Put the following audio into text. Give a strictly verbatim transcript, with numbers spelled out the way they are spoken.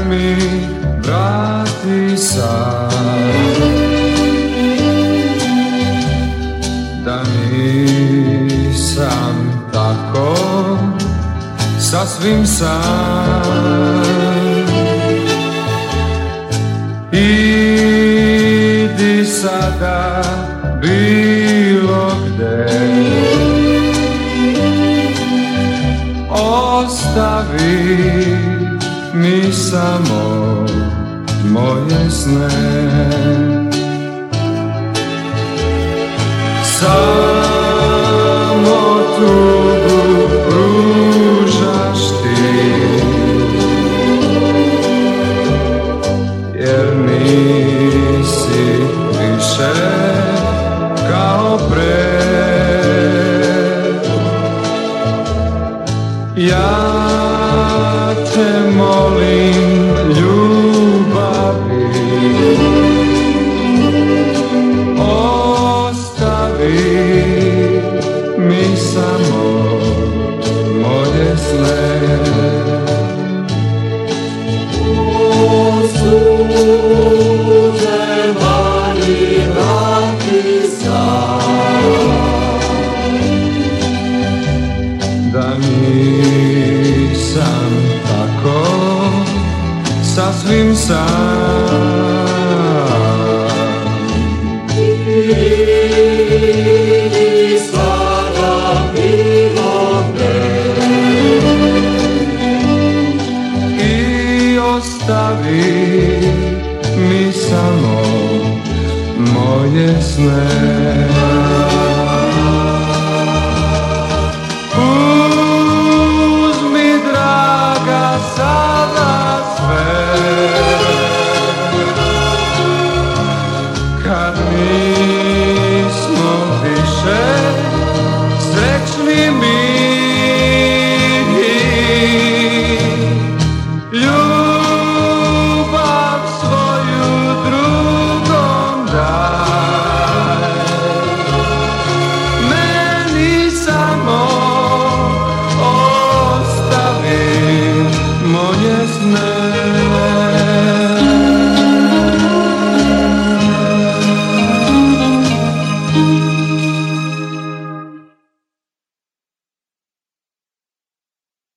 mi vrati sad, da nisam tako sasvim sam. Idi sada bilo gde, ostavi mi samo moje sne. Samo tugu pružaš ti, jer nisi više kao pre. Ja te molim ljubavi, ostavi mi samo moje sne. Suze mani vrati sad, da nisam tako sasvim sam. idi sada bilo gde I ostavi mi samo moje sne.